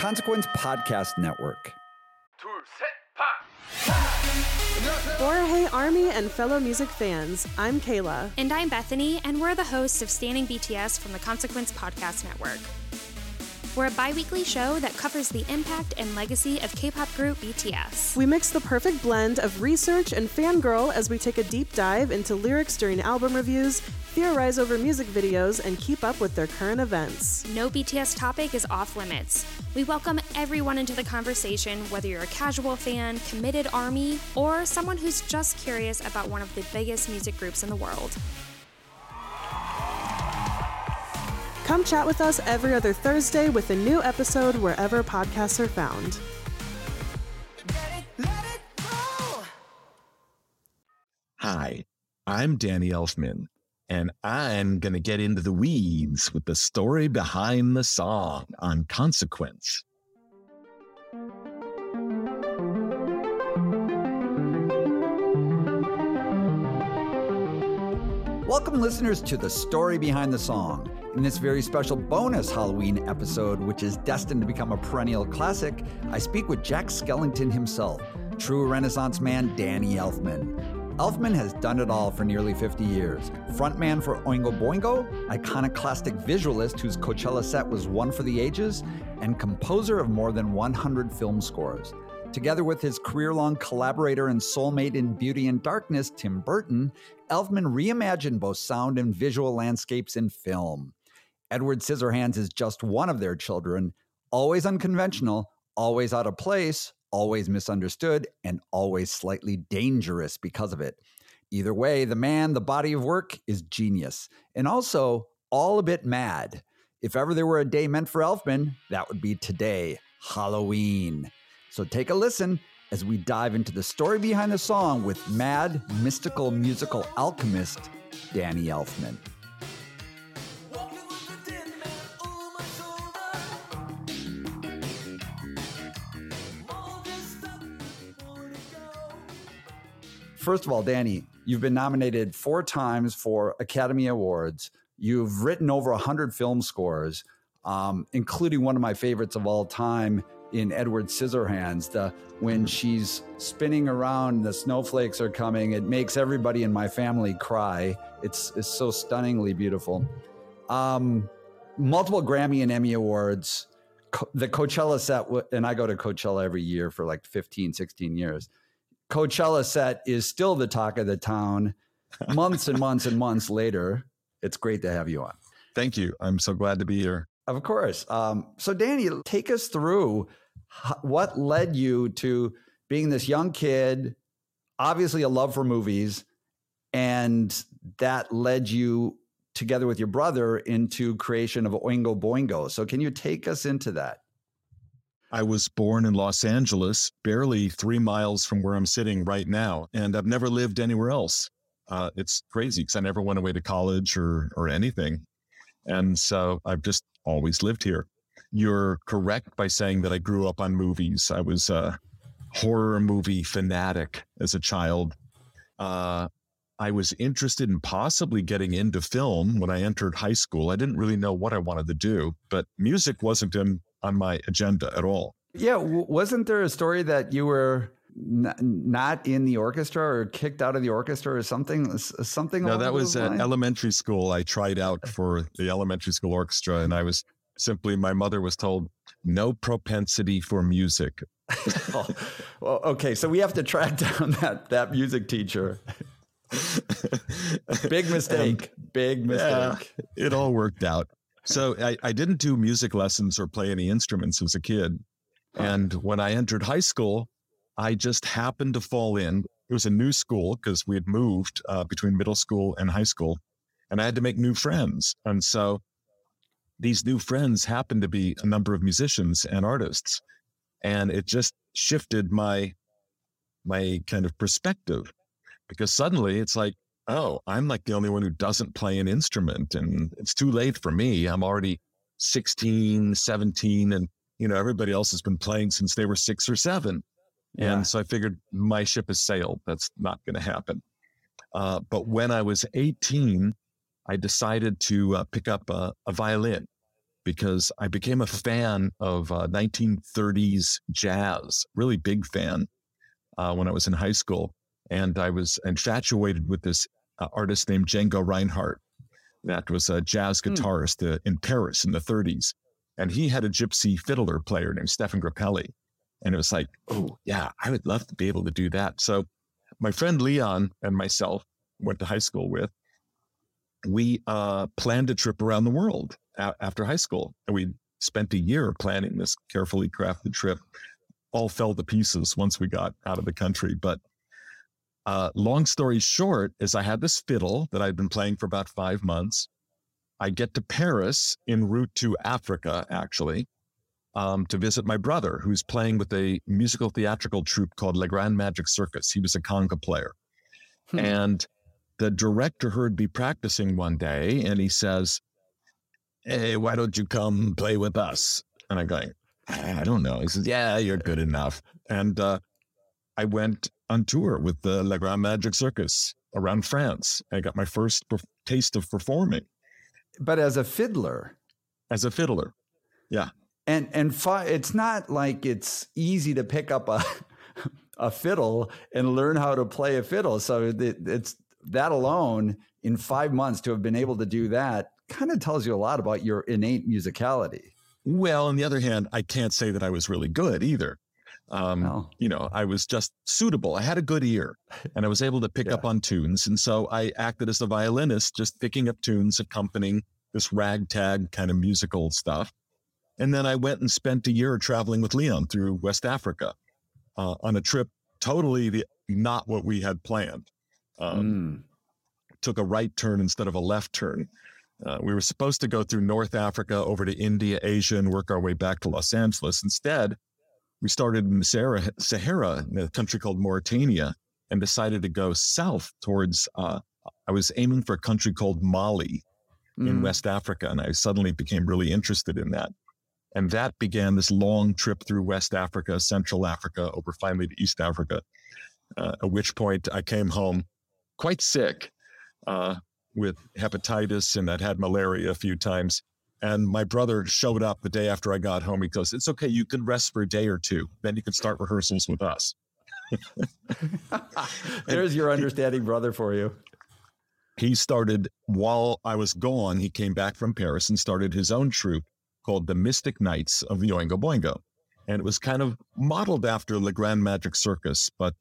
Consequence Podcast Network. Hey Army and fellow music fans, I'm Kayla. And I'm Bethany, and we're the hosts of Standing BTS from the Consequence Podcast Network. We're a bi-weekly show that covers the impact and legacy of K-pop group BTS. We mix the perfect blend of research and fangirl as we take a deep dive into lyrics during album reviews, theorize over music videos, and keep up with their current events. No BTS topic is off limits. We welcome everyone into the conversation, whether you're a casual fan, committed ARMY, or someone who's just curious about one of the biggest music groups in the world. Come chat with us every other Thursday with a new episode wherever podcasts are found. Hi, I'm Danny Elfman, and I'm going to get into the weeds with the story behind the song on Consequence. Welcome, listeners, to the story behind the song. In this very special bonus Halloween episode, which is destined to become a perennial classic, I speak with Jack Skellington himself, true Renaissance man Danny Elfman. Elfman has done it all for nearly 50 years. Frontman for Oingo Boingo, iconoclastic visualist whose Coachella set was one for the ages, and composer of more than 100 film scores. Together with his career-long collaborator and soulmate in Beauty and Darkness, Tim Burton, Elfman reimagined both sound and visual landscapes in film. Edward Scissorhands is just one of their children, always unconventional, always out of place, always misunderstood, and always slightly dangerous because of it. Either way, the man, the body of work, is genius, and also all a bit mad. If ever there were a day meant for Elfman, that would be today, Halloween. So take a listen as we dive into the story behind the song with mad, mystical musical alchemist, Danny Elfman. First of all, Danny, you've been nominated 4 times for Academy Awards. You've written over 100 film scores, including one of my favorites of all time in Edward Scissorhands. When she's spinning around, the snowflakes are coming. It makes everybody in my family cry. It's so stunningly beautiful. Multiple Grammy and Emmy Awards. The Coachella set, and I go to Coachella every year for like 15, 16 years. Coachella set is still the talk of the town months and months and months later. It's great to have you on. Thank you. I'm so glad to be here. Of course. So Danny, take us through what led you to being this young kid, obviously a love for movies, and that led you together with your brother into creation of Oingo Boingo. So can you take us into that? I was born in Los Angeles, barely 3 miles from where I'm sitting right now, and I've never lived anywhere else. It's crazy because I never went away to college or anything. And so I've just always lived here. You're correct by saying that I grew up on movies. I was a horror movie fanatic as a child. I was interested in possibly getting into film when I entered high school. I didn't really know what I wanted to do, but music wasn't on my agenda at all. Yeah. Wasn't there a story that you were not in the orchestra or kicked out of the orchestra or something? No, that was at elementary school. I tried out for the elementary school orchestra, and I was my mother was told, no propensity for music. Oh, well, okay. So we have to track down that music teacher. Big mistake. Big mistake. Yeah, it all worked out. So I didn't do music lessons or play any instruments as a kid. And when I entered high school, I just happened to fall in. It was a new school because we had moved between middle school and high school, and I had to make new friends. And so these new friends happened to be a number of musicians and artists. And it just shifted my kind of perspective, because suddenly it's like, oh, I'm like the only one who doesn't play an instrument, and it's too late for me. I'm already 16, 17, and everybody else has been playing since they were 6 or 7. Yeah. And so I figured my ship has sailed. That's not going to happen. But when I was 18, I decided to pick up a violin. because I became a fan of 1930s jazz, really big fan when I was in high school. And I was infatuated with this artist named Django Reinhardt. That was a jazz guitarist in Paris in the 30s. And he had a gypsy fiddler player named Stefan Grappelli. And it was like, oh, yeah, I would love to be able to do that. So my friend Leon and myself went to high school with, we planned a trip around the world after high school. And we spent a year planning this carefully crafted trip. All fell to pieces once we got out of the country. But long story short is I had this fiddle that I'd been playing for about 5 months. I get to Paris en route to Africa, actually, to visit my brother, who's playing with a musical theatrical troupe called Le Grand Magic Circus. He was a conga player. And the director heard me practicing one day, and he says, hey, why don't you come play with us? And I'm going, I don't know. He says, yeah, you're good enough. And I went on tour with the Le Grand Magic Circus around France. I got my first taste of performing. But as a fiddler? As a fiddler, yeah. And it's not like it's easy to pick up a fiddle and learn how to play a fiddle. So it's that alone, in 5 months to have been able to do that, kind of tells you a lot about your innate musicality. Well, on the other hand, I can't say that I was really good either. No. You know, I was just suitable. I had a good ear and I was able to pick up on tunes. And so I acted as a violinist, just picking up tunes, accompanying this ragtag kind of musical stuff. And then I went and spent a year traveling with Leon through West Africa on a trip totally not what we had planned. Took a right turn instead of a left turn. We were supposed to go through North Africa over to India, Asia, and work our way back to Los Angeles. Instead, we started in the Sahara, in a country called Mauritania, and decided to go south towards, I was aiming for a country called Mali in West Africa, and I suddenly became really interested in that. And that began this long trip through West Africa, Central Africa, over finally to East Africa, at which point I came home quite sick with hepatitis, and I'd had malaria a few times. And my brother showed up the day after I got home. He goes, it's okay, you can rest for a day or two. Then you can start rehearsals with us. There's your understanding brother for you. He started, while I was gone, he came back from Paris and started his own troupe called the Mystic Knights of the Oingo Boingo. And it was kind of modeled after Le Grand Magic Circus, but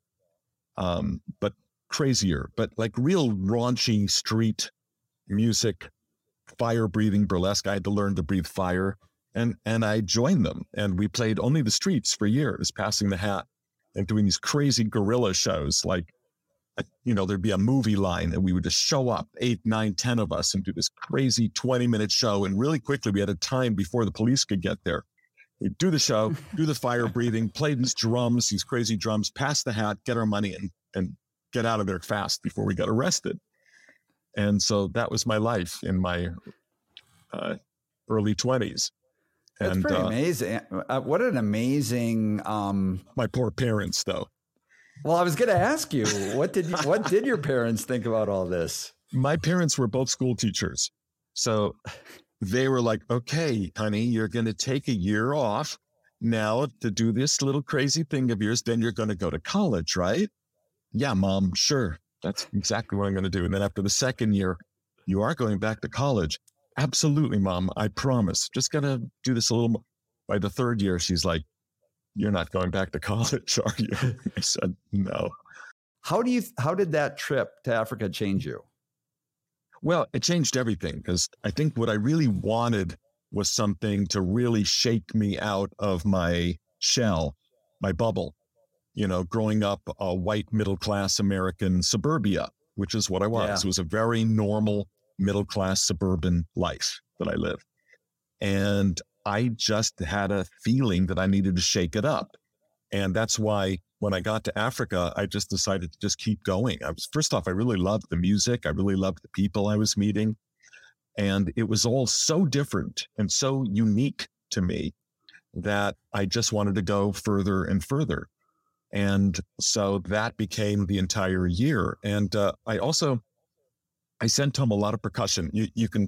crazier, but like real raunchy street music, fire-breathing burlesque. I had to learn to breathe fire, and I joined them. And we played only the streets for years, passing the hat and doing these crazy guerrilla shows. Like, you know, there'd be a movie line and we would just show up, 8, 9, 10 of us, and do this crazy 20-minute show. And really quickly, we had a time before the police could get there. We'd do the show, do the fire breathing, play these drums, these crazy drums, pass the hat, get our money, and get out of there fast before we got arrested. And so that was my life in my early 20s. That's pretty amazing. What an amazing... my poor parents, though. Well, I was going to ask you, what did your parents think about all this? My parents were both school teachers. So they were like, okay, honey, you're going to take a year off now to do this little crazy thing of yours. Then you're going to go to college, right? Yeah, Mom, sure. That's exactly what I'm going to do. And then after the second year, you are going back to college. Absolutely, Mom. I promise. Just going to do this a little more. By the third year, she's like, you're not going back to college, are you? I said, no. How did that trip to Africa change you? Well, it changed everything, because I think what I really wanted was something to really shake me out of my shell, my bubble. You know, growing up a white middle-class American suburbia, which is what I was. Yeah. It was a very normal middle-class suburban life that I lived. And I just had a feeling that I needed to shake it up. And that's why when I got to Africa, I just decided to just keep going. First off, I really loved the music. I really loved the people I was meeting. And it was all so different and so unique to me that I just wanted to go further and further. And so that became the entire year. And I sent home a lot of percussion. You can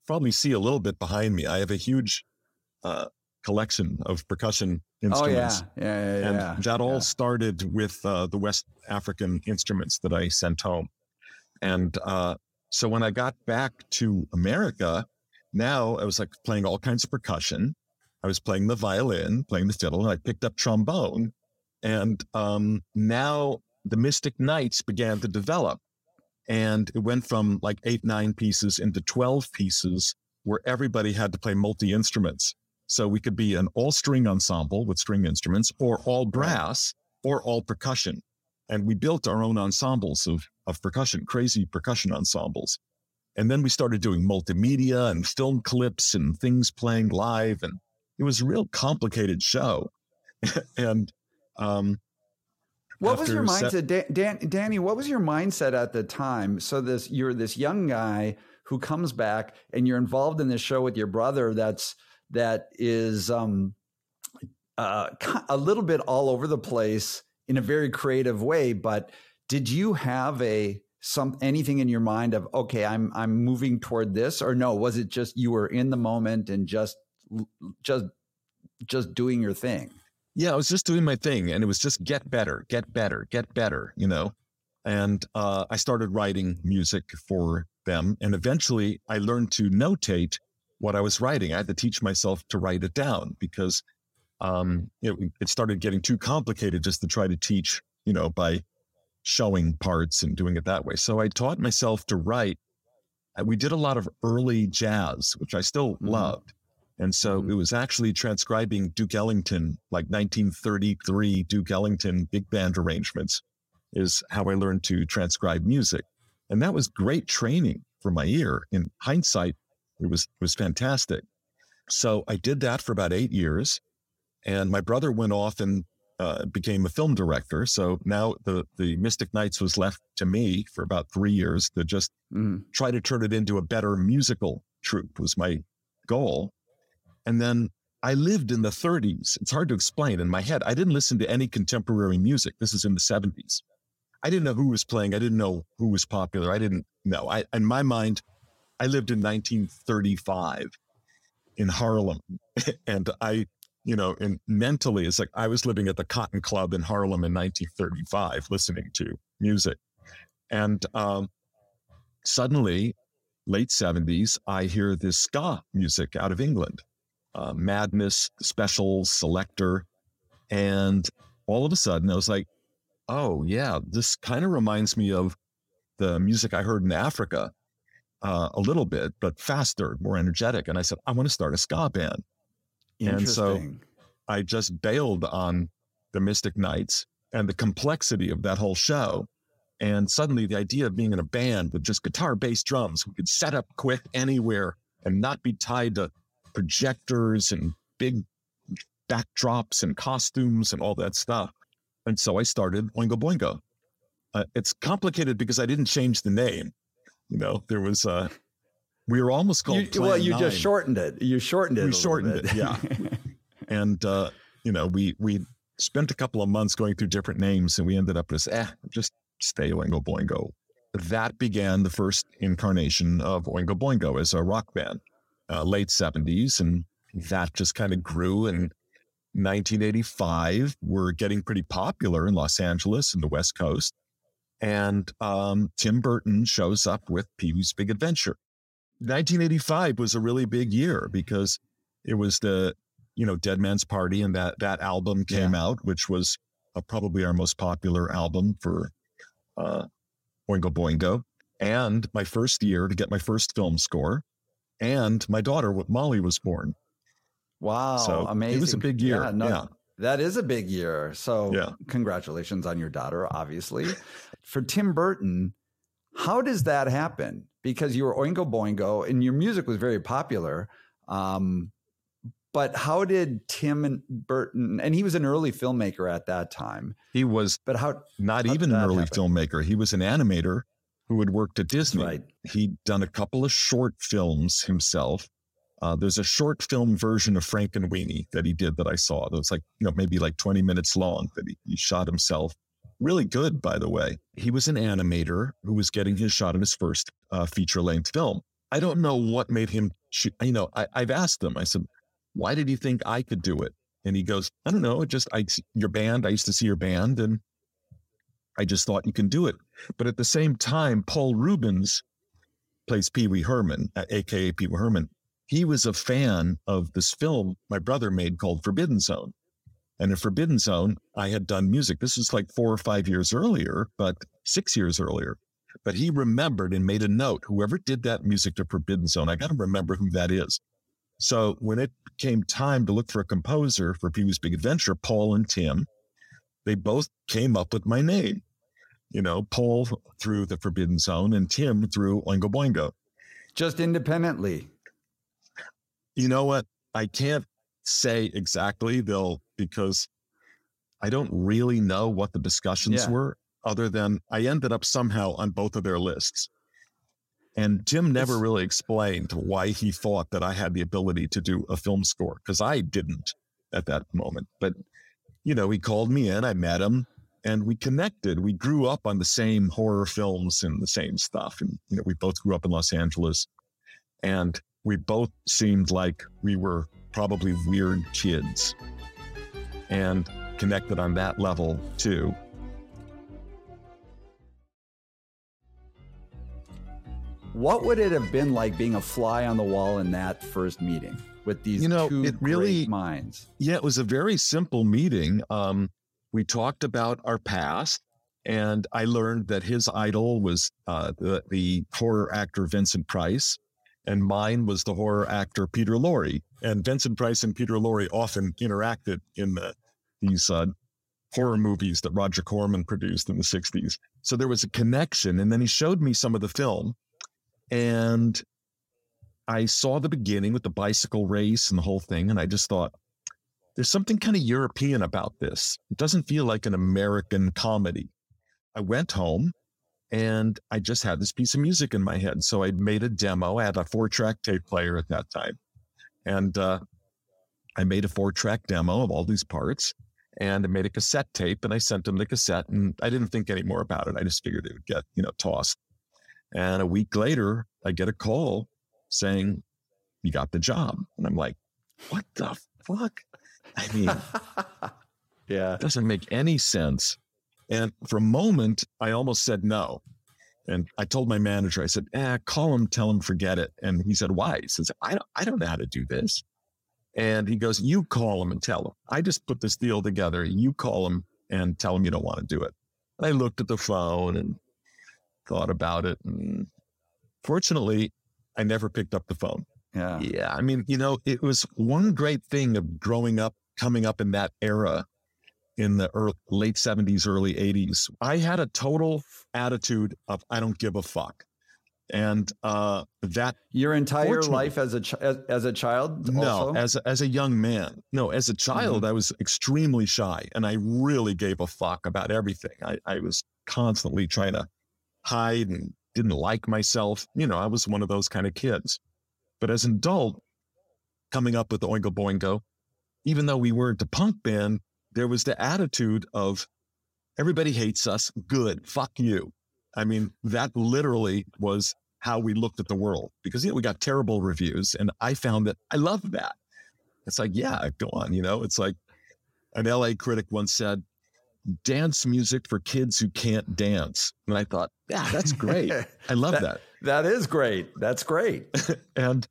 probably see a little bit behind me. I have a huge collection of percussion instruments. Oh, yeah. And that all started with the West African instruments that I sent home. And so when I got back to America, now I was like playing all kinds of percussion. I was playing the violin, playing the fiddle, and I picked up trombone. And now the Mystic Knights began to develop. And it went from like 8, 9 pieces into 12 pieces where everybody had to play multi-instruments. So we could be an all-string ensemble with string instruments, or all brass, or all percussion. And we built our own ensembles of percussion, crazy percussion ensembles. And then we started doing multimedia and film clips and things playing live. And it was a real complicated show. And what was your mindset, Danny? What was your mindset at the time? So you're this young guy who comes back, and you're involved in this show with your brother. That is a little bit all over the place in a very creative way. But did you have anything in your mind of, okay, I'm moving toward this, or no? Was it just you were in the moment and just doing your thing? Yeah, I was just doing my thing, and it was just get better, you know. And I started writing music for them, and eventually I learned to notate what I was writing. I had to teach myself to write it down because it started getting too complicated just to try to teach, you know, by showing parts and doing it that way. So I taught myself to write. We did a lot of early jazz, which I still loved. And so it was actually transcribing Duke Ellington, like 1933 Duke Ellington big band arrangements is how I learned to transcribe music. And that was great training for my ear. In hindsight, it was fantastic. So I did that for about 8 years. And my brother went off and became a film director. So now the Mystic Knights was left to me for about 3 years to just try to turn it into a better musical troupe was my goal. And then I lived in the 30s. It's hard to explain in my head. I didn't listen to any contemporary music. This is in the 70s. I didn't know who was playing. I didn't know who was popular. I didn't know. In my mind, I lived in 1935 in Harlem. And and mentally, it's like I was living at the Cotton Club in Harlem in 1935, listening to music. And suddenly, late 70s, I hear this ska music out of England. Madness, Specials, Selector. And all of a sudden I was like, oh yeah, this kind of reminds me of the music I heard in Africa a little bit, but faster, more energetic. And I said, I want to start a ska band. And so I just bailed on the Mystic Knights and the complexity of that whole show. And suddenly the idea of being in a band with just guitar, bass, drums, we could set up quick anywhere and not be tied to projectors and big backdrops and costumes and all that stuff. And so I started Oingo Boingo. It's complicated because I didn't change the name. You know, there was we were almost called Plan 9. Just shortened it. You shortened it. We shortened it, yeah. And we spent a couple of months going through different names, and we ended up with just stay Oingo Boingo. That began the first incarnation of Oingo Boingo as a rock band. Late 70s, and that just kind of grew. In 1985, we're getting pretty popular in Los Angeles and the West Coast. And Tim Burton shows up with Pee-wee's Big Adventure. 1985 was a really big year because it was the, Dead Man's Party, and that album came out, which was probably our most popular album for Oingo Boingo. And my first year to get my first film score. And my daughter, Molly, was born. Wow. So amazing. It was a big year. Yeah. That is a big year. So congratulations on your daughter, obviously. For Tim Burton, how does that happen? Because you were Oingo Boingo and your music was very popular. But how did Tim Burton, and he was an early filmmaker at that time. He was not even an early filmmaker. He was an animator who had worked at Disney. Right. He'd done a couple of short films himself. There's a short film version of Frankenweenie that he did that I saw. That was maybe 20 minutes long that he shot himself. Really good, by the way. He was an animator who was getting his shot in his first feature-length film. I don't know what made him, I've asked him, I said, why did you think I could do it? And he goes, I don't know. Your band, I used to see your band and I just thought you can do it. But at the same time, Paul Rubens plays Pee Wee Herman, AKA Pee Wee Herman. He was a fan of this film my brother made called Forbidden Zone. And in Forbidden Zone, I had done music. This was like 4 or 5 years earlier, but 6 years earlier. But he remembered and made a note, whoever did that music to Forbidden Zone, I got to remember who that is. So when it came time to look for a composer for Pee Wee's Big Adventure, Paul and Tim, they both came up with my name. Paul through the Forbidden Zone and Tim through Oingo Boingo. Just independently. You know what? I can't say exactly because I don't really know what the discussions were, other than I ended up somehow on both of their lists. And Tim never really explained why he thought that I had the ability to do a film score, because I didn't at that moment. But, he called me in, I met him, and we connected. We grew up on the same horror films and the same stuff. And, we both grew up in Los Angeles. And we both seemed like we were probably weird kids, and connected on that level too. What would it have been like being a fly on the wall in that first meeting with these two great minds? Yeah, it was a very simple meeting. We talked about our past, and I learned that his idol was the horror actor Vincent Price, and mine was the horror actor Peter Lorre. And Vincent Price and Peter Lorre often interacted in these horror movies that Roger Corman produced in the 60s. So there was a connection. And then he showed me some of the film. And I saw the beginning with the bicycle race and the whole thing. And I just thought, there's something kind of European about this. It doesn't feel like an American comedy. I went home and I just had this piece of music in my head. So I made a demo. I had a 4-track tape player at that time. And I made a 4-track demo of all these parts. And I made a cassette tape, and I sent him the cassette. And I didn't think any more about it. I just figured it would get, tossed. And a week later, I get a call saying, you got the job. And I'm like, what the fuck? I mean, it doesn't make any sense. And for a moment, I almost said no. And I told my manager, I said, call him, tell him, forget it. And he said, why? He says, I don't know how to do this. And he goes, you call him and tell him. I just put this deal together. You call him and tell him you don't want to do it. And I looked at the phone and thought about it. And fortunately, I never picked up the phone. Yeah. I mean, it was one great thing of growing up, coming up in that era in the late 70s, early 80s. I had a total attitude of, I don't give a fuck. And that your entire life as a child? No, also? as a young man. No, as a child, I was extremely shy, and I really gave a fuck about everything. I was constantly trying to hide and didn't like myself. I was one of those kind of kids. But as an adult, coming up with the Oingo Boingo, even though we weren't a punk band, there was the attitude of everybody hates us. Good. Fuck you. I mean, that literally was how we looked at the world, because we got terrible reviews, and I found that I loved that. It's like, yeah, go on. It's like an LA critic once said, dance music for kids who can't dance. And I thought, yeah, that's great. I love that. That is great. That's great. And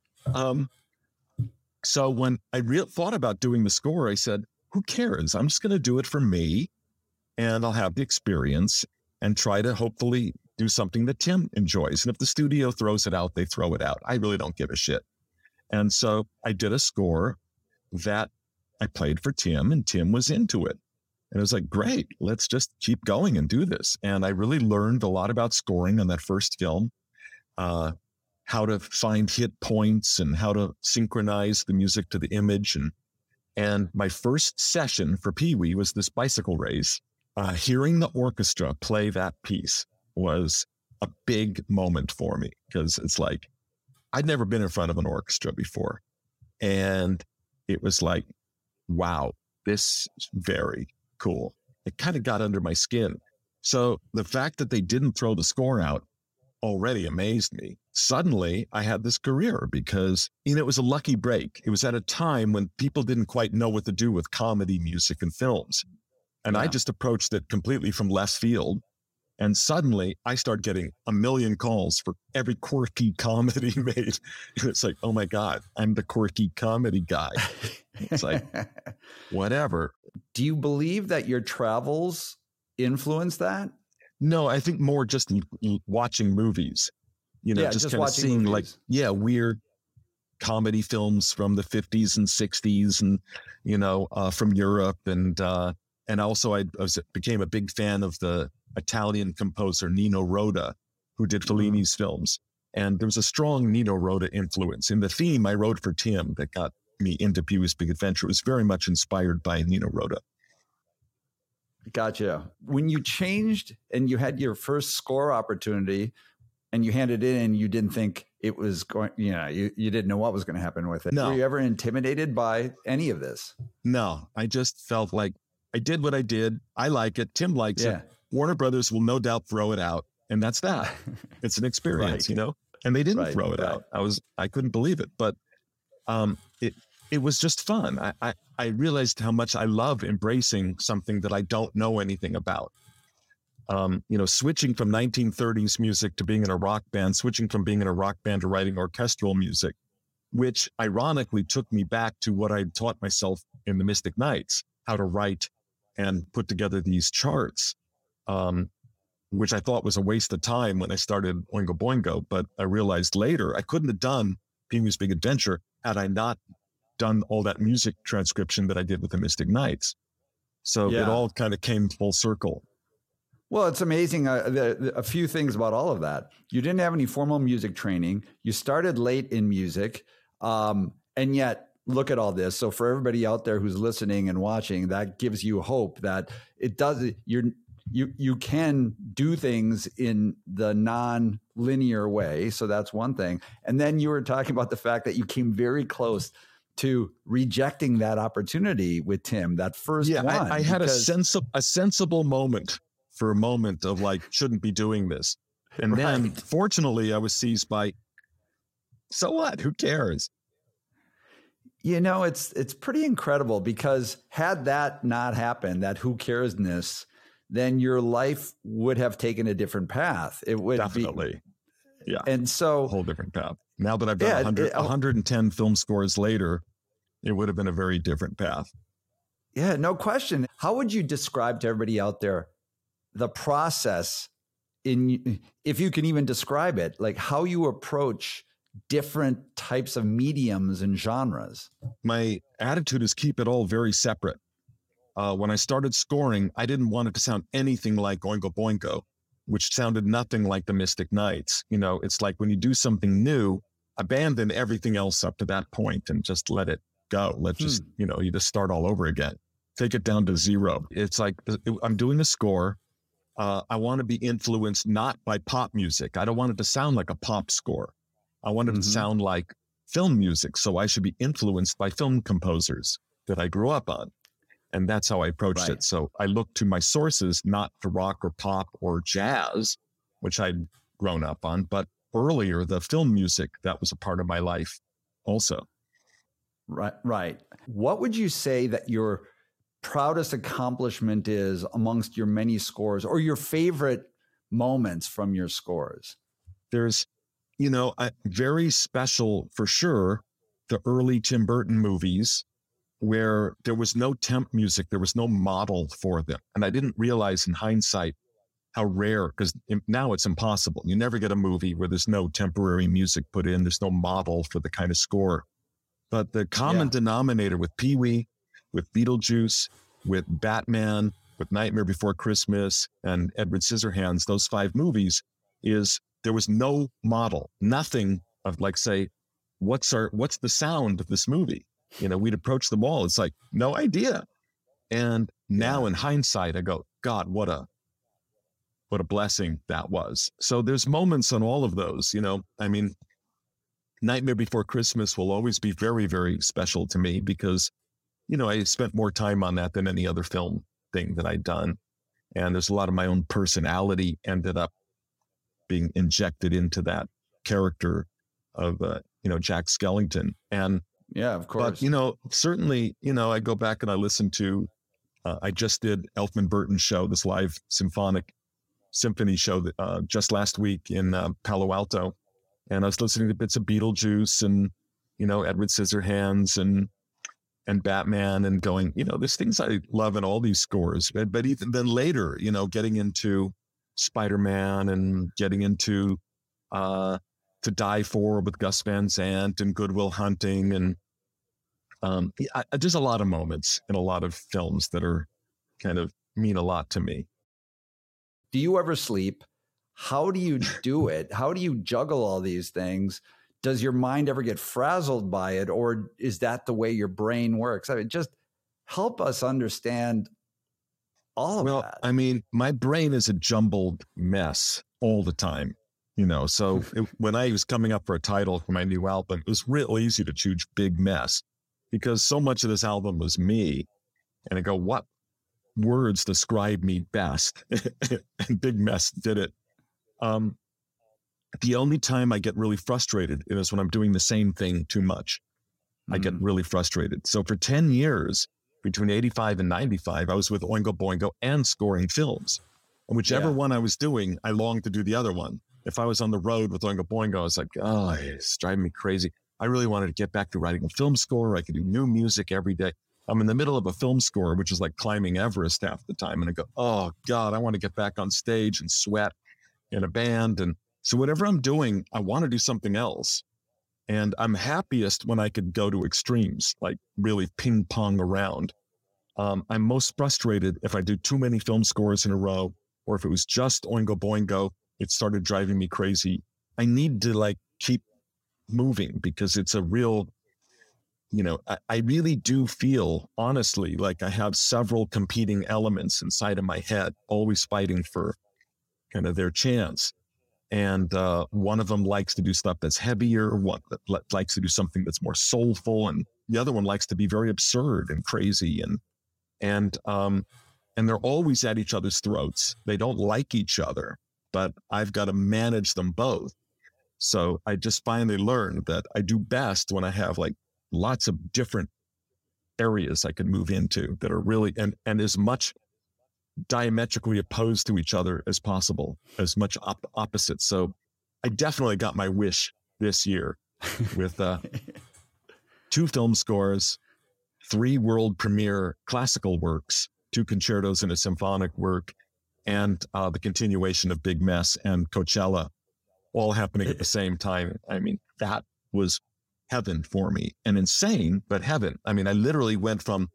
so when I thought about doing the score, I said, who cares? I'm just going to do it for me, and I'll have the experience and try to hopefully do something that Tim enjoys. And if the studio throws it out, they throw it out. I really don't give a shit. And so I did a score that I played for Tim, and Tim was into it. And it was like, great, let's just keep going and do this. And I really learned a lot about scoring on that first film, how to find hit points and how to synchronize the music to the image. And my first session for Pee Wee was this bicycle race. Hearing the orchestra play that piece was a big moment for me, because it's like, I'd never been in front of an orchestra before. And it was like, wow, this is very cool. It kind of got under my skin. So the fact that they didn't throw the score out already amazed me. Suddenly, I had this career because, it was a lucky break. It was at a time when people didn't quite know what to do with comedy music and films. And I just approached it completely from left field. And suddenly I start getting a million calls for every quirky comedy made. And it's like, oh my God, I'm the quirky comedy guy. It's like, whatever. Do you believe that your travels influence that? No, I think more just watching movies, just kind of seeing movies. Weird comedy films from the 50s and 60s and, from Europe. And also I became a big fan of the Italian composer Nino Rota, who did Fellini's films. And there was a strong Nino Rota influence. In the theme I wrote for Tim that got me into Pee-wee's Big Adventure, it was very much inspired by Nino Rota. Gotcha. When you changed and you had your first score opportunity and you handed it in, you didn't think it was going, you didn't know what was going to happen with it. No. Were you ever intimidated by any of this? No, I just felt like I did what I did. I like it. Tim likes it. Warner Brothers will no doubt throw it out. And that's that. It's an experience, and they didn't throw it out. I couldn't believe it, but it was just fun. I realized how much I love embracing something that I don't know anything about. Switching from 1930s music to being in a rock band, switching from being in a rock band to writing orchestral music, which ironically took me back to what I taught myself in the Mystic Knights, how to write and put together these charts. Which I thought was a waste of time when I started Oingo Boingo, but I realized later I couldn't have done Pee-wee's Big Adventure had I not done all that music transcription that I did with the Mystic Knights. So it all kind of came full circle. Well, it's amazing. A few things about all of that. You didn't have any formal music training. You started late in music, and yet look at all this. So for everybody out there who's listening and watching, that gives you hope that it does. You can do things in the non-linear way. So that's one thing. And then you were talking about the fact that you came very close to rejecting that opportunity with Tim, that first one. I had a sensible moment for a moment of like, shouldn't be doing this. And then fortunately I was seized by, so what? Who cares? It's pretty incredible because had that not happened, that who caresness, then your life would have taken a different path. It would definitely. Yeah. And so a whole different path. Now that I've done 110 film scores later, it would have been a very different path. Yeah, no question. How would you describe to everybody out there the process if you can even describe it, like how you approach different types of mediums and genres? My attitude is keep it all very separate. When I started scoring, I didn't want it to sound anything like Oingo Boingo, which sounded nothing like the Mystic Knights. It's like when you do something new, abandon everything else up to that point and just let it go. Let's just, you just start all over again. Take it down to zero. It's like I'm doing a score. I want to be influenced not by pop music. I don't want it to sound like a pop score. I want it to sound like film music. So I should be influenced by film composers that I grew up on. And that's how I approached it. So I looked to my sources, not to rock or pop or jazz, which I'd grown up on, but earlier, the film music that was a part of my life also. Right. What would you say that your proudest accomplishment is amongst your many scores or your favorite moments from your scores? There's, very special for sure, the early Tim Burton movies, where there was no temp music, there was no model for them. And I didn't realize in hindsight how rare, because now it's impossible. You never get a movie where there's no temporary music put in, there's no model for the kind of score. But the common denominator with Pee-wee, with Beetlejuice, with Batman, with Nightmare Before Christmas, and Edward Scissorhands, those 5 movies, is there was no model, nothing of like, say, what's the sound of this movie? We'd approach them all. It's like, no idea. And now in hindsight, I go, God, what a blessing that was. So there's moments on all of those, Nightmare Before Christmas will always be very, very special to me because, I spent more time on that than any other film thing that I'd done. And there's a lot of my own personality ended up being injected into that character of, Jack Skellington. And, Yeah, of course. but, certainly, I go back and I listen to, I just did Elfman Burton's show, this live symphony show that just last week in Palo Alto. And I was listening to bits of Beetlejuice and, Edward Scissorhands and Batman, and going, there's things I love in all these scores. But even then later, getting into Spider-Man and getting into To Die For with Gus Van Sant and Good Will Hunting. And there's a lot of moments in a lot of films that are kind of mean a lot to me. Do you ever sleep? How do you do it? How do you juggle all these things? Does your mind ever get frazzled by it? Or is that the way your brain works? I mean, just help us understand all of that. I mean, my brain is a jumbled mess all the time, so when I was coming up for a title for my new album, it was real easy to choose Big Mess because so much of this album was me. And I go, what words describe me best? And Big Mess did it. The only time I get really frustrated is when I'm doing the same thing too much. I get really frustrated. So for 10 years, between 85 and 95, I was with Oingo Boingo and scoring films. And whichever one I was doing, I longed to do the other one. If I was on the road with Oingo Boingo, I was like, oh, it's driving me crazy. I really wanted to get back to writing a film score. I could do new music every day. I'm in the middle of a film score, which is like climbing Everest half the time. And I go, oh, God, I want to get back on stage and sweat in a band. And so whatever I'm doing, I want to do something else. And I'm happiest when I could go to extremes, like really ping pong around. I'm most frustrated if I do too many film scores in a row, or if it was just Oingo Boingo, it started driving me crazy. I need to keep moving because it's a real, I really do feel honestly like I have several competing elements inside of my head, always fighting for kind of their chance. And one of them likes to do stuff that's heavier, one that likes to do something that's more soulful, and the other one likes to be very absurd and crazy. And they're always at each other's throats. They don't like each other, but I've got to manage them both. So I just finally learned that I do best when I have lots of different areas I can move into that are really, and as much diametrically opposed to each other as possible, as much opposites. So I definitely got my wish this year with 2 film scores, 3 world premiere classical works, 2 concertos and a symphonic work, and the continuation of Big Mess and Coachella, all happening at the same time. I mean, that was heaven for me, and insane, but heaven. I mean, I literally went from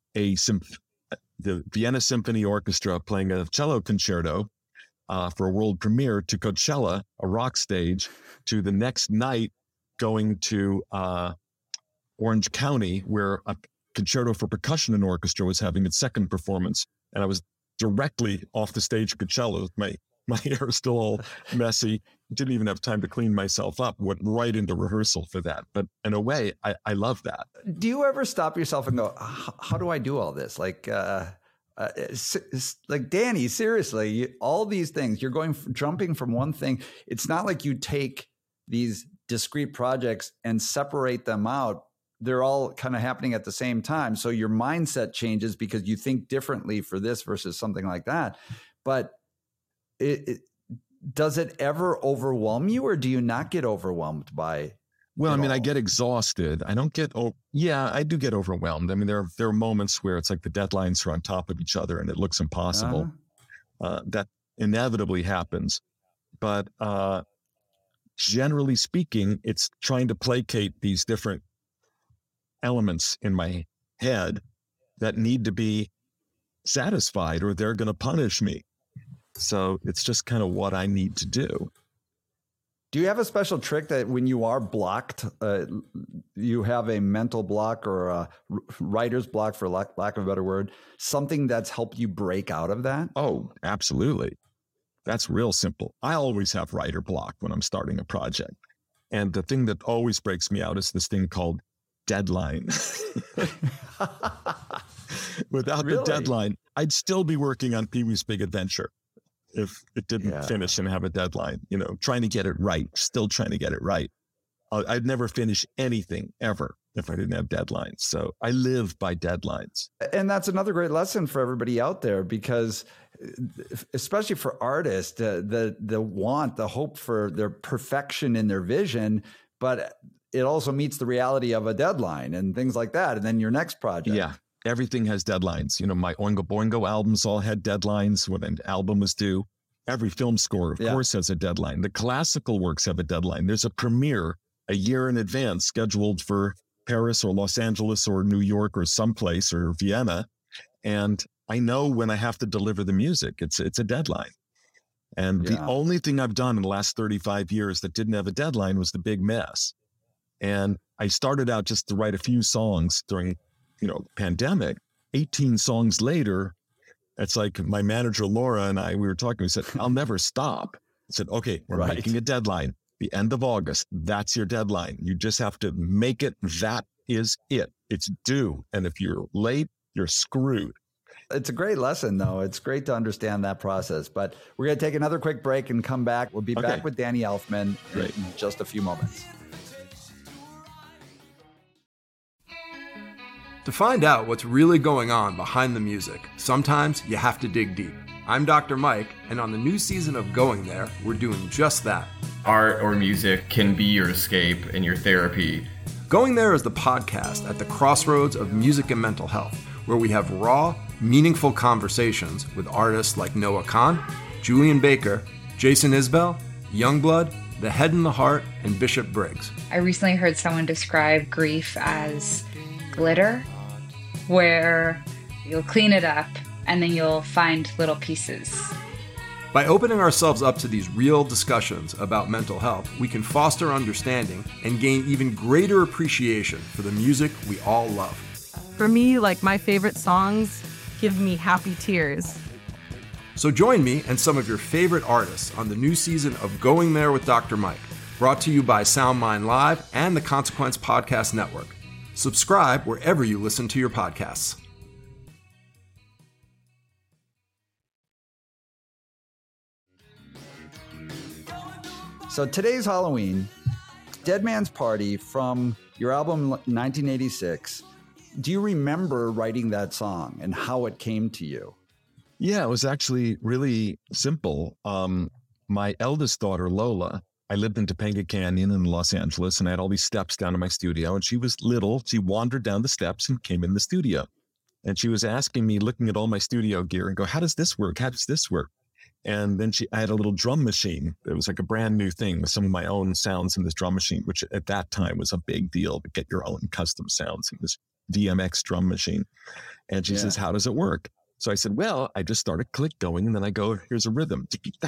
the Vienna Symphony Orchestra playing a cello concerto for a world premiere to Coachella, a rock stage, to the next night going to Orange County, where a concerto for percussion and orchestra was having its second performance. And I was directly off the stage at Coachella with my hair still all messy. Didn't even have time to clean myself up. Went right into rehearsal for that. But in a way, I love that. Do you ever stop yourself and go, how do I do all this? Like Danny, seriously, all these things, you're jumping from one thing. It's not like you take these discrete projects and separate them out. They're all kind of happening at the same time. So your mindset changes because you think differently for this versus something like that. But does it ever overwhelm you, or do you not get overwhelmed by? Well, I mean, I get exhausted. I don't get, I do get overwhelmed. I mean, there are moments where it's like the deadlines are on top of each other and it looks impossible. That inevitably happens. But generally speaking, it's trying to placate these different elements in my head that need to be satisfied or they're going to punish me. So it's just kind of what I need to do. Do you have a special trick that when you are blocked, you have a mental block or a writer's block, for lack of a better word, something that's helped you break out of that? Oh, absolutely. That's real simple. I always have writer block when I'm starting a project. And the thing that always breaks me out is this thing called deadline. Without the deadline, I'd still be working on Pee-wee's Big Adventure. if it didn't finish and have a deadline, trying to get it right, still trying to get it right. I'd never finish anything ever if I didn't have deadlines. So I live by deadlines. And that's another great lesson for everybody out there, because especially for artists, the hope for their perfection in their vision, but it also meets the reality of a deadline and things like that. And then your next project. Yeah. Everything has deadlines. My Oingo Boingo albums all had deadlines when an album was due. Every film score, of course, has a deadline. The classical works have a deadline. There's a premiere a year in advance scheduled for Paris or Los Angeles or New York or someplace or Vienna. And I know when I have to deliver the music, it's a deadline. And the only thing I've done in the last 35 years that didn't have a deadline was The Big Mess. And I started out just to write a few songs during pandemic. 18 songs later, it's like my manager, Laura, and we were talking, we said, I'll never stop. I said, okay, we're making a deadline. The end of August, that's your deadline. You just have to make it. That is it. It's due. And if you're late, you're screwed. It's a great lesson, though. It's great to understand that process. But we're going to take another quick break and come back. We'll be back with Danny Elfman in just a few moments. To find out what's really going on behind the music, sometimes you have to dig deep. I'm Dr. Mike, and on the new season of Going There, we're doing just that. Art or music can be your escape and your therapy. Going There is the podcast at the crossroads of music and mental health, where we have raw, meaningful conversations with artists like Noah Kahn, Julian Baker, Jason Isbell, Youngblood, The Head and the Heart, and Bishop Briggs. I recently heard someone describe grief as glitter, where you'll clean it up and then you'll find little pieces. By opening ourselves up to these real discussions about mental health, we can foster understanding and gain even greater appreciation for the music we all love. For me, my favorite songs give me happy tears. So join me and some of your favorite artists on the new season of Going There with Dr. Mike, brought to you by SoundMind Live and the Consequence Podcast Network. Subscribe wherever you listen to your podcasts. So today's Halloween, Dead Man's Party from your album 1986. Do you remember writing that song and how it came to you? Yeah, it was actually really simple. My eldest daughter, Lola, I lived in Topanga Canyon in Los Angeles, and I had all these steps down to my studio, and she was little. She wandered down the steps and came in the studio. And she was asking me, looking at all my studio gear and go, how does this work? How does this work? And then I had a little drum machine. It was like a brand new thing with some of my own sounds in this drum machine, which at that time was a big deal to get your own custom sounds in this DMX drum machine. And she says, how does it work? So I said, well, I just started click going, and then I go, here's a rhythm.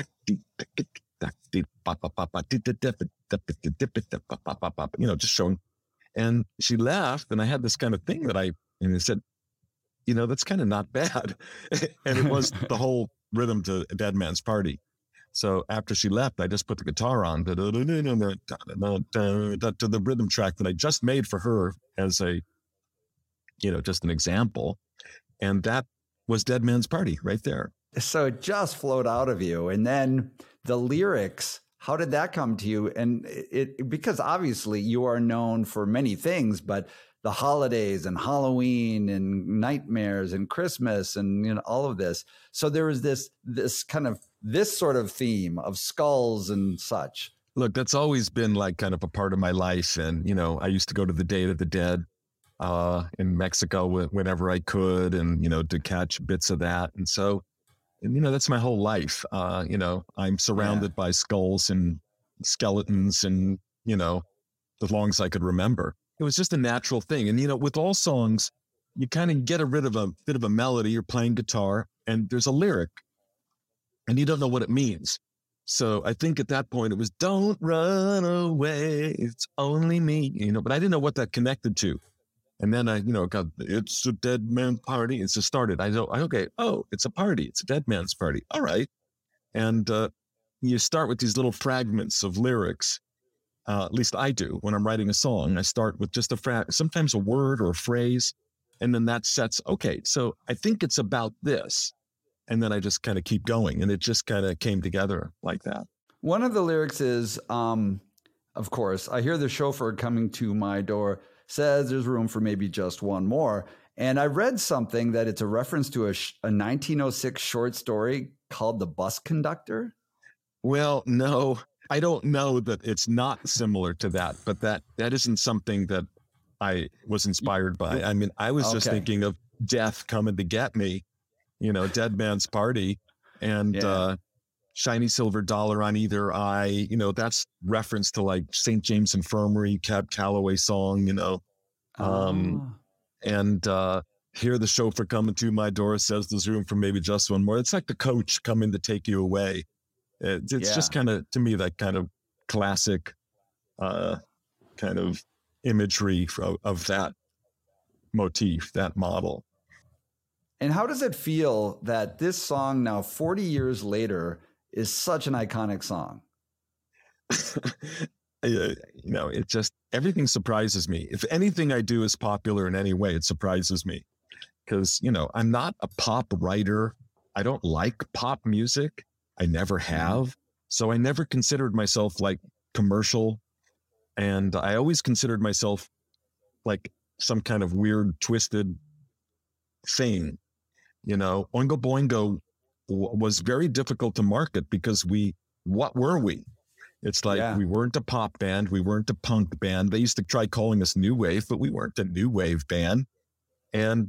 Just showing. And she laughed, and I had this kind of thing and I said, that's kind of not bad. And it was the whole rhythm to Dead Man's Party. So after she left, I just put the guitar on to the rhythm track that I just made for her as just an example. And that was Dead Man's Party right there. So it just flowed out of you. And then the lyrics, how did that come to you? And because obviously you are known for many things, but the holidays and Halloween and nightmares and Christmas and all of this. So there was this sort of theme of skulls and such. Look, that's always been kind of a part of my life. And, I used to go to the Day of the Dead in Mexico whenever I could, and, to catch bits of that. And so, that's my whole life. I'm surrounded by skulls and skeletons and, as long as I could remember. It was just a natural thing. And, with all songs, you kind of get rid of a bit of a melody. You're playing guitar and there's a lyric and you don't know what it means. So I think at that point it was, don't run away, it's only me, but I didn't know what that connected to. And then I, got, it's a dead man's party. It's just started. It's a party. It's a dead man's party. All right. And you start with these little fragments of lyrics. At least I do when I'm writing a song. I start with just sometimes a word or a phrase, and then that sets, okay, so I think it's about this. And then I just kind of keep going. And it just kind of came together like that. One of the lyrics is, of course, I hear the chauffeur coming to my door, says there's room for maybe just one more. And I read something that it's a reference to a 1906 short story called The Bus Conductor. Well, no, I don't know that it's not similar to that, but that isn't something that I was inspired by. I mean, I was just thinking of death coming to get me, Dead Man's Party, and shiny silver dollar on either eye. That's reference to like St. James Infirmary, Cab Calloway song, and hear the chauffeur coming to my door, says there's room for maybe just one more. It's like the coach coming to take you away. It's just kind of, to me, that kind of classic kind of imagery of that motif, that model. And how does it feel that this song now 40 years later is such an iconic song? It just, everything surprises me. If anything I do is popular in any way, it surprises me because, I'm not a pop writer. I don't like pop music. I never have. So I never considered myself like commercial. And I always considered myself like some kind of weird, twisted thing. Oingo Boingo was very difficult to market because what were we? It's like we weren't a pop band. We weren't a punk band. They used to try calling us new wave, but we weren't a new wave band. And,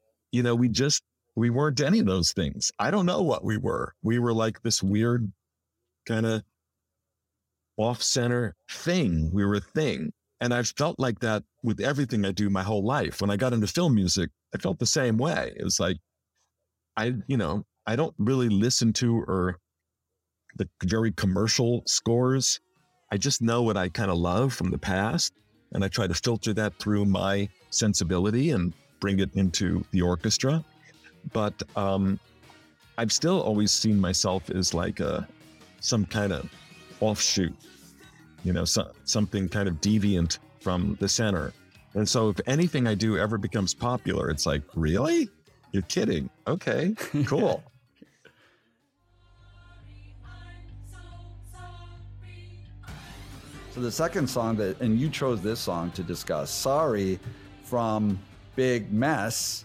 we weren't any of those things. I don't know what we were. We were like this weird kind of off-center thing. We were a thing. And I've felt like that with everything I do my whole life. When I got into film music, I felt the same way. It was like, I don't really listen to or the very commercial scores. I just know what I kind of love from the past. And I try to filter that through my sensibility and bring it into the orchestra. But I've still always seen myself as like some kind of offshoot, something kind of deviant from the center. And so if anything I do ever becomes popular, it's like, really? You're kidding. Okay, cool. So the second song and you chose this song to discuss, Sorry, from Big Mess.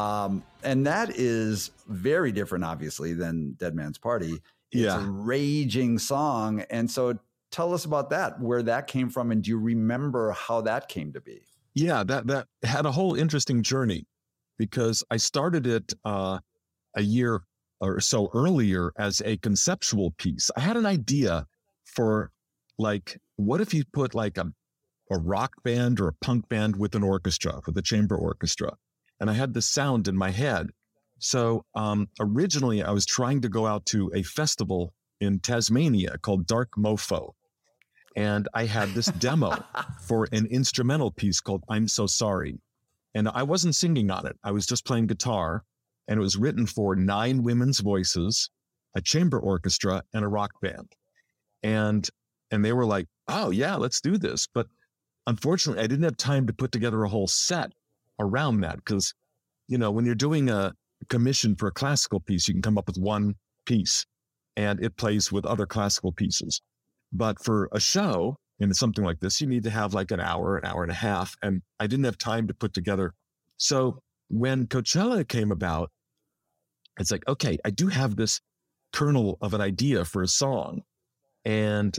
And that is very different, obviously, than Dead Man's Party. It's a raging song. And so tell us about that, where that came from. And do you remember how that came to be? Yeah, that had a whole interesting journey because I started it a year or so earlier as a conceptual piece. I had an idea for like, what if you put like a rock band or a punk band with an orchestra, with a chamber orchestra? And I had this sound in my head. So originally I was trying to go out to a festival in Tasmania called Dark Mofo. And I had this demo for an instrumental piece called I'm So Sorry. And I wasn't singing on it. I was just playing guitar. And it was written for 9 women's voices, a chamber orchestra, and a rock band. And they were like, oh, yeah, let's do this. But unfortunately, I didn't have time to put together a whole set around that because, when you're doing a commission for a classical piece, you can come up with one piece and it plays with other classical pieces. But for a show in something like this, you need to have like an hour and a half. And I didn't have time to put together. So when Coachella came about, it's like, okay, I do have this kernel of an idea for a song. And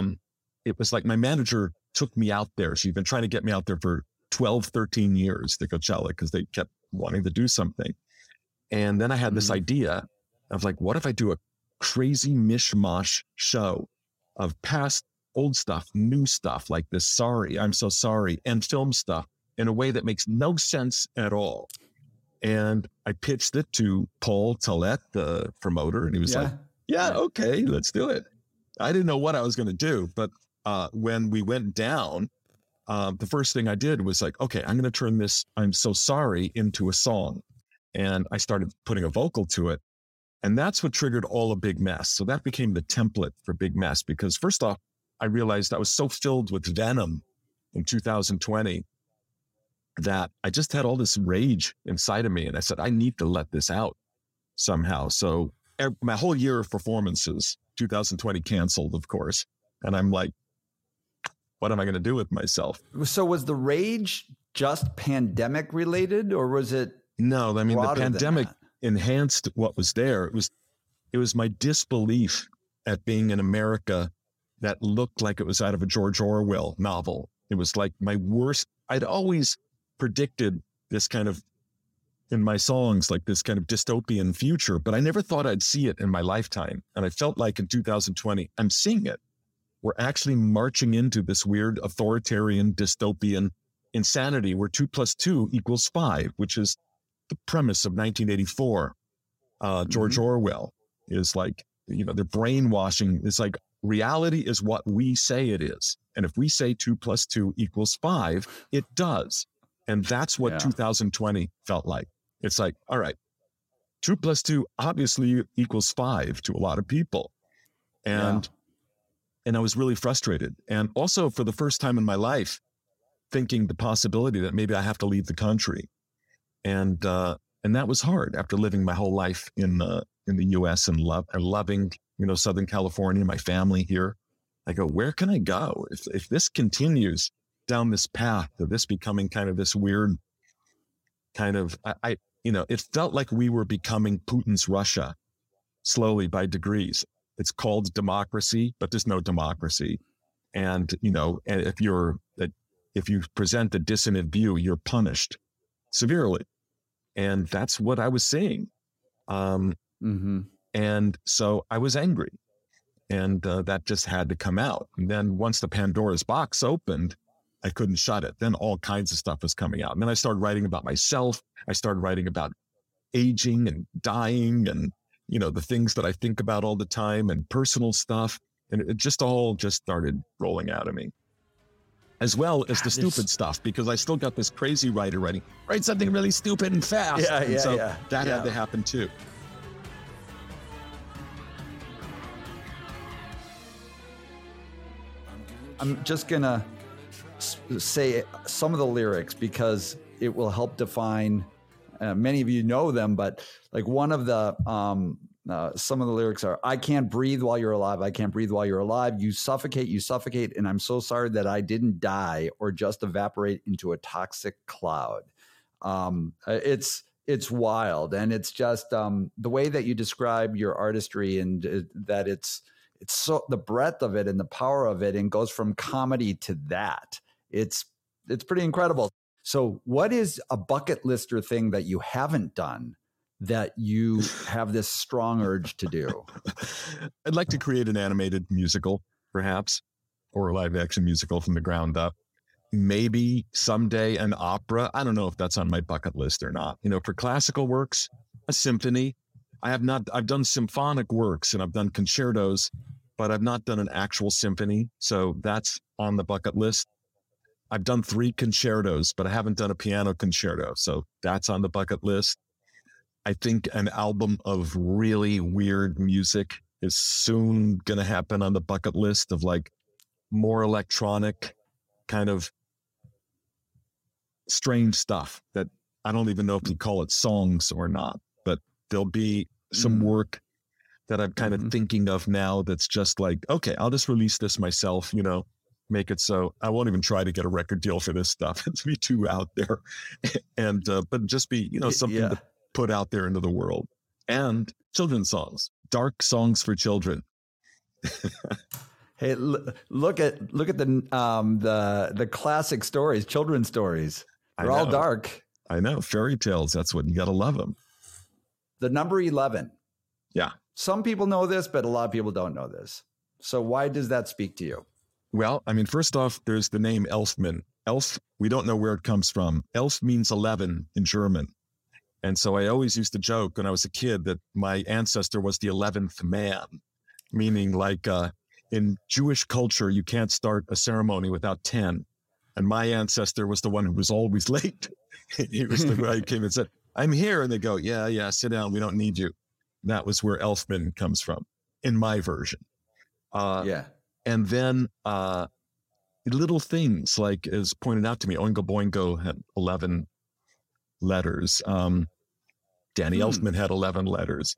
it was like my manager took me out there. She'd been trying to get me out there for 12, 13 years to Coachella because they kept wanting to do something. And then I had this idea of like, what if I do a crazy mishmash show of past old stuff, new stuff like this, Sorry, I'm So Sorry, and film stuff in a way that makes no sense at all. And I pitched it to Paul Tillett, the promoter, and he was like, yeah, okay, let's do it. I didn't know what I was going to do, but when we went down, the first thing I did was like, okay, I'm going to turn this I'm So Sorry into a song. And I started putting a vocal to it. And that's what triggered all of Big Mess. So that became the template for Big Mess, because first off, I realized I was so filled with venom in 2020 that I just had all this rage inside of me. And I said, I need to let this out. somehow. So my whole year of performances, 2020 canceled, of course. And I'm like, what am I going to do with myself? So was the rage just pandemic related, or was it? No, I mean, the pandemic enhanced what was there. It was my disbelief at being in America that looked like it was out of a George Orwell novel. It was like my worst. I'd always predicted this kind of, in my songs, like this kind of dystopian future, but I never thought I'd see it in my lifetime. And I felt like in 2020, I'm seeing it. We're actually marching into this weird authoritarian dystopian insanity where 2 + 2 = 5, which is the premise of 1984. George Orwell is like, they're brainwashing. It's like reality is what we say it is. And if we say 2 + 2 = 5, it does. And that's what 2020 felt like. It's like, all right, 2 + 2 obviously = 5 to a lot of people. And I was really frustrated. And also for the first time in my life, thinking the possibility that maybe I have to leave the country. And that was hard after living my whole life in the US and loving, Southern California, my family here. I go, where can I go? If this continues down this path of this becoming kind of this weird kind of, it felt like we were becoming Putin's Russia slowly by degrees. It's called democracy, but there's no democracy. And, and if you present a dissonant view, you're punished severely. And that's what I was seeing. And so I was angry, and that just had to come out. And then once the Pandora's box opened, I couldn't shut it. Then all kinds of stuff was coming out. And then I started writing about myself. I started writing about aging and dying and, the things that I think about all the time and personal stuff. And it just started rolling out of me. As well as the stupid stuff, because I still got this crazy writer writing, write something really stupid and fast. That had to happen too. I'm just going to say some of the lyrics because it will help define, many of you know them, but like one of the, some of the lyrics are, I can't breathe while you're alive. I can't breathe while you're alive. You suffocate. And I'm so sorry that I didn't die or just evaporate into a toxic cloud. It's wild. And it's just the way that you describe your artistry and that it's so the breadth of it and the power of it and goes from comedy to that. It's pretty incredible. So what is a bucket lister thing that you haven't done that you have this strong urge to do? I'd like to create an animated musical, perhaps, or a live action musical from the ground up. Maybe someday an opera. I don't know if that's on my bucket list or not. For classical works, a symphony. I've done symphonic works and I've done concertos, but I've not done an actual symphony. So that's on the bucket list. I've done 3 concertos, but I haven't done a piano concerto. So that's on the bucket list. I think an album of really weird music is soon going to happen on the bucket list of like more electronic kind of strange stuff that I don't even know if you call it songs or not, but there'll be some work that I'm kind of thinking of now that's just like, okay, I'll just release this myself, make it so I won't even try to get a record deal for this stuff. It's be too out there. And, but just be, something to put out there into the world. And children's songs, dark songs for children. Hey, look at the classic stories, children's stories. They're all dark. I know. Fairy tales. That's what you got to love them. The number 11. Yeah. Some people know this, but a lot of people don't know this. So why does that speak to you? Well, I mean, first off, there's the name Elfman. Elf, we don't know where it comes from. Elf means 11 in German. And so I always used to joke when I was a kid that my ancestor was the 11th man, meaning like in Jewish culture, you can't start a ceremony without 10. And my ancestor was the one who was always late. He was the guy who came and said, I'm here. And they go, yeah, sit down. We don't need you. And that was where Elfman comes from in my version. And then little things like, as pointed out to me, Oingo Boingo had 11 letters. Danny Elfman had 11 letters.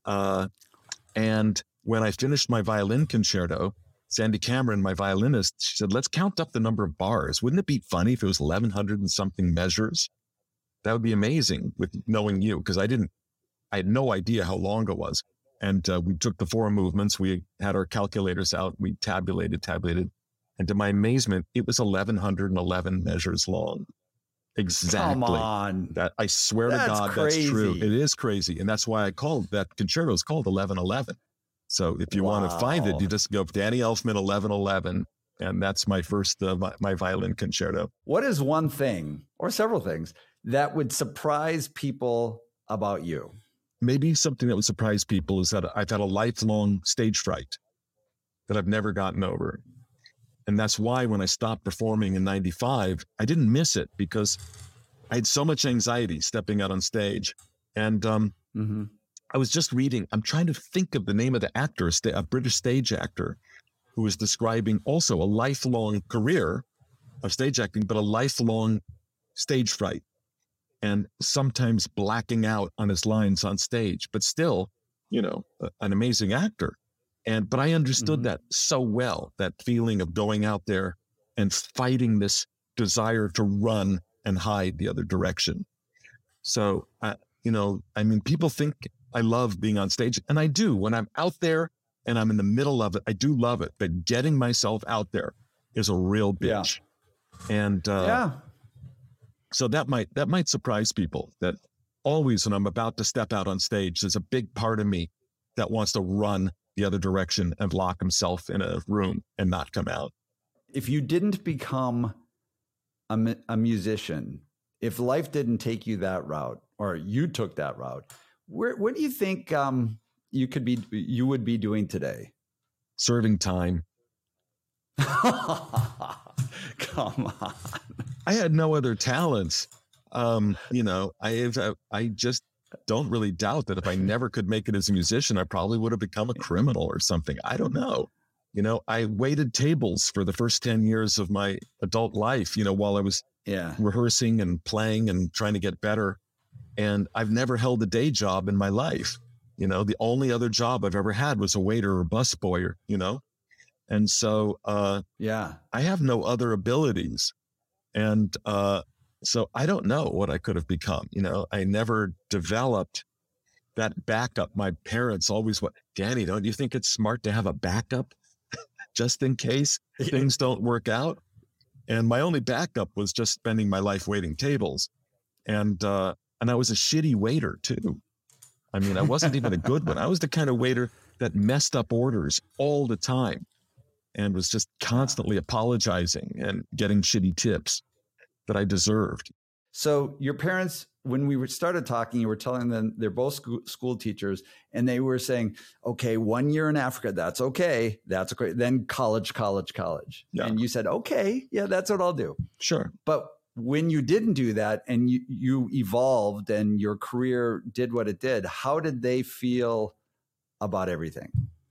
And when I finished my violin concerto, Sandy Cameron, my violinist, she said, let's count up the number of bars. Wouldn't it be funny if it was 1,100 and something measures? That would be amazing with knowing you, because I had no idea how long it was. And we took the 4 movements. We had our calculators out. We tabulated. And to my amazement, it was 1,111 measures long. Exactly. Come on. That, I swear to God, crazy. That's true. It is crazy. And that's why I called that concerto is called 1111. So if you want to find it, you just go Danny Elfman 1111. And that's my first, my violin concerto. What is one thing or several things that would surprise people about you? Maybe something that would surprise people is that I've had a lifelong stage fright that I've never gotten over. And that's why when I stopped performing in 95, I didn't miss it because I had so much anxiety stepping out on stage. And I was just reading, I'm trying to think of the name of the actor, a British stage actor who was describing also a lifelong career of stage acting, but a lifelong stage fright and sometimes blacking out on his lines on stage, but still, an amazing actor. But I understood that so well, that feeling of going out there and fighting this desire to run and hide the other direction. So, people think I love being on stage, and I do. When I'm out there and I'm in the middle of it, I do love it. But getting myself out there is a real bitch. Yeah. And so that might surprise people, that always when I'm about to step out on stage, there's a big part of me that wants to run the other direction and lock himself in a room and not come out. If you didn't become a musician, if life didn't take you that route, or you took that route, what do you think you would be doing today? Serving time. Come on. I had no other talents. I just don't really doubt that if I never could make it as a musician, I probably would have become a criminal or something. I don't know. I waited tables for the first 10 years of my adult life, while I was rehearsing and playing and trying to get better. And I've never held a day job in my life. The only other job I've ever had was a waiter or busboy, And so, I have no other abilities. And, so I don't know what I could have become. I never developed that backup. My parents always went, Danny, don't you think it's smart to have a backup just in case things don't work out? And my only backup was just spending my life waiting tables. And I was a shitty waiter too. I mean, I wasn't even a good one. I was the kind of waiter that messed up orders all the time and was just constantly apologizing and getting shitty tips that I deserved. So your parents, when we started talking, you were telling them they're both school teachers, and they were saying, okay, 1 year in Africa, that's okay. That's okay. Then college. Yeah. And you said, okay, yeah, that's what I'll do. Sure. But when you didn't do that and you evolved and your career did what it did, how did they feel about everything?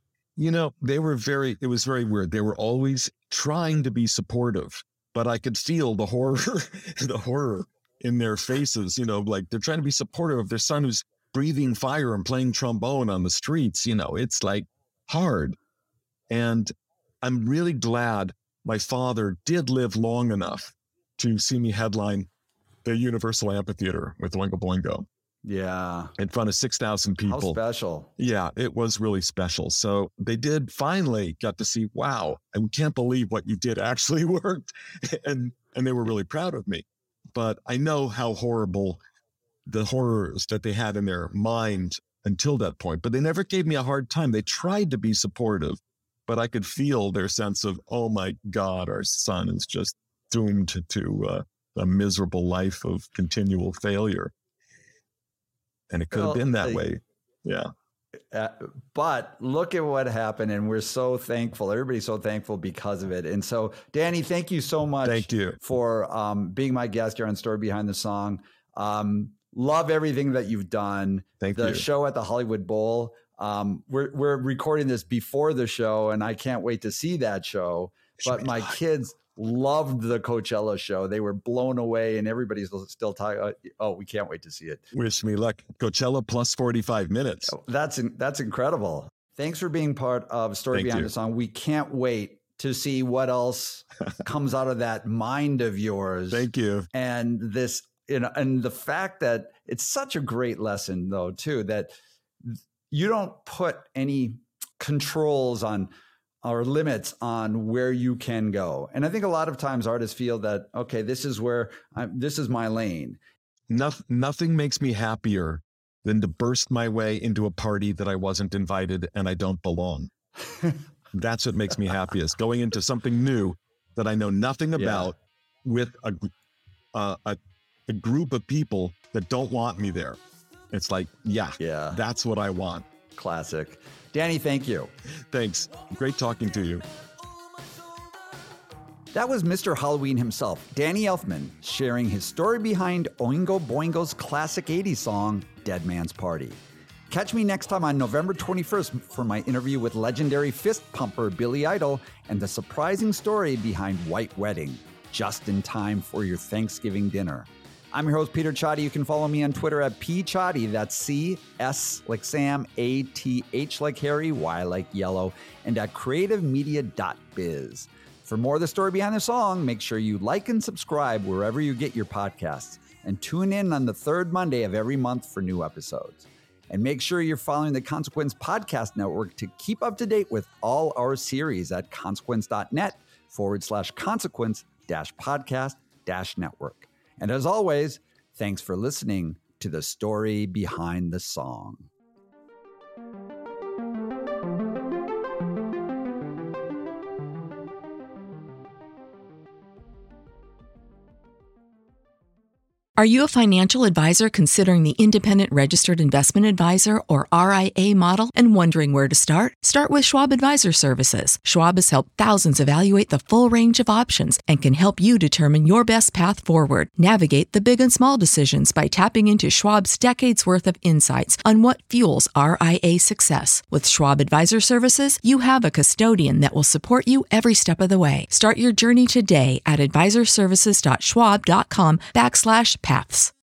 It was very weird. They were always trying to be supportive, but I could feel the horror in their faces, like they're trying to be supportive of their son who's breathing fire and playing trombone on the streets. It's like hard. And I'm really glad my father did live long enough to see me headline the Universal Amphitheater with Oingo Boingo. Yeah. In front of 6,000 people. How special. Yeah, it was really special. So they did finally got to see, wow, and we can't believe what you did actually worked. And they were really proud of me. But I know how horrible the horrors that they had in their mind until that point. But they never gave me a hard time. They tried to be supportive, but I could feel their sense of, oh my God, our son is just doomed to a miserable life of continual failure. And it could have been that way. Yeah. But look at what happened. And we're so thankful. Everybody's so thankful because of it. And so, Danny, thank you so much. Thank you for being my guest here on Story Behind the Song. Love everything that you've done. Thank you. The show at the Hollywood Bowl. We're recording this before the show, and I can't wait to see that show. But my kids loved the Coachella show. They were blown away, and everybody's still talking. Oh, we can't wait to see it. Wish me luck. Coachella plus 45 minutes. That's incredible. Thanks for being part of Story Behind the Song. We can't wait to see what else comes out of that mind of yours. Thank you. And this, and the fact that it's such a great lesson, though, too, that you don't put any controls on or limits on where you can go. And I think a lot of times artists feel that, okay, this is where this is my lane. Nothing makes me happier than to burst my way into a party that I wasn't invited and I don't belong. That's what makes me happiest. Going into something new that I know nothing about with a group of people that don't want me there. It's like, that's what I want. Classic. Danny, thank you. Thanks. Great talking to you. That was Mr. Halloween himself, Danny Elfman, sharing his story behind Oingo Boingo's classic 80s song, Dead Man's Party. Catch me next time on November 21st for my interview with legendary fist pumper Billy Idol and the surprising story behind White Wedding, just in time for your Thanksgiving dinner. I'm your host, Peter Chadi. You can follow me on Twitter at pchadi. That's C-S like Sam, A-T-H like Harry, Y like Yellow, and at creativemedia.biz. For more of the story behind the song, make sure you like and subscribe wherever you get your podcasts, and tune in on the third Monday of every month for new episodes. And make sure you're following the Consequence Podcast Network to keep up to date with all our series at consequence.net/consequence-podcast-network. And as always, thanks for listening to the story behind the song. Are you a financial advisor considering the Independent Registered Investment Advisor, or RIA model, and wondering where to start? Start with Schwab Advisor Services. Schwab has helped thousands evaluate the full range of options and can help you determine your best path forward. Navigate the big and small decisions by tapping into Schwab's decades worth of insights on what fuels RIA success. With Schwab Advisor Services, you have a custodian that will support you every step of the way. Start your journey today at advisorservices.schwab.com/paths.